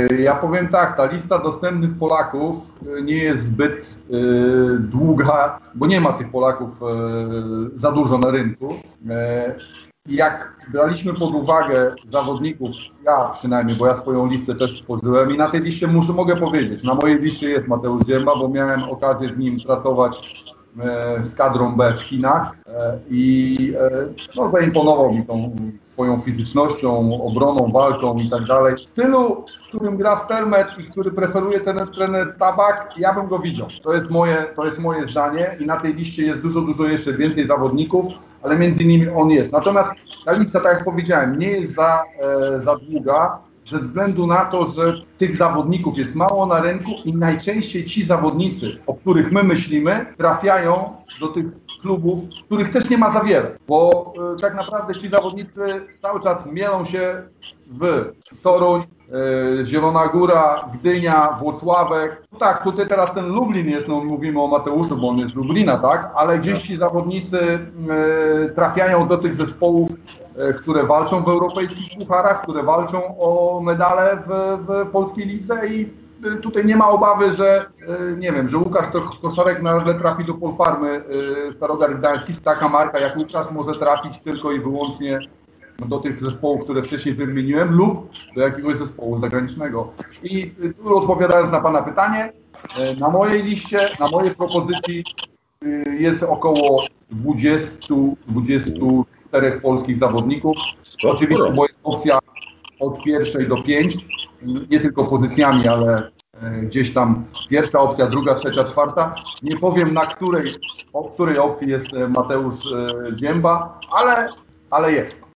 Ja powiem tak, ta lista dostępnych Polaków nie jest zbyt długa, bo nie ma tych Polaków za dużo na rynku. Jak braliśmy pod uwagę zawodników, ja przynajmniej, bo ja swoją listę też stworzyłem i na tej liście mogę powiedzieć, na mojej liście jest Mateusz Zięba, bo miałem okazję z nim pracować z kadrą B w Chinach i zaimponował mi tą swoją fizycznością, obroną, walką i tak dalej. W stylu, w którym gra Stelmet i który preferuje trener Tabak, ja bym go widział. To jest moje zdanie i na tej liście jest dużo jeszcze więcej zawodników, ale między innymi on jest. Natomiast ta lista, tak jak powiedziałem, nie jest za długa, ze względu na to, że tych zawodników jest mało na rynku i najczęściej ci zawodnicy, o których my myślimy, trafiają do tych klubów, których też nie ma za wiele, bo tak naprawdę ci zawodnicy cały czas mielą się w Toruń, Zielona Góra, Gdynia, Włocławek. No tak, tutaj teraz ten Lublin jest, no mówimy o Mateuszu, bo on jest z Lublina, tak, ale gdzieś ci zawodnicy trafiają do tych zespołów, które walczą w europejskich pucharach, które walczą o medale w polskiej lidze i tutaj nie ma obawy, że nie wiem, że Łukasz Koszarek nagle trafi do Polfarmy Starogard Gdański. Taka marka jak Łukasz może trafić tylko i wyłącznie do tych zespołów, które wcześniej wymieniłem lub do jakiegoś zespołu zagranicznego. I tu odpowiadając na Pana pytanie, na mojej liście, na mojej propozycji jest około 20-24 polskich zawodników. Oczywiście, bo jest opcja od 1 do 5, nie tylko pozycjami, ale gdzieś tam pierwsza opcja, druga, trzecia, czwarta. Nie powiem w której opcji jest Mateusz Zięba, ale jest.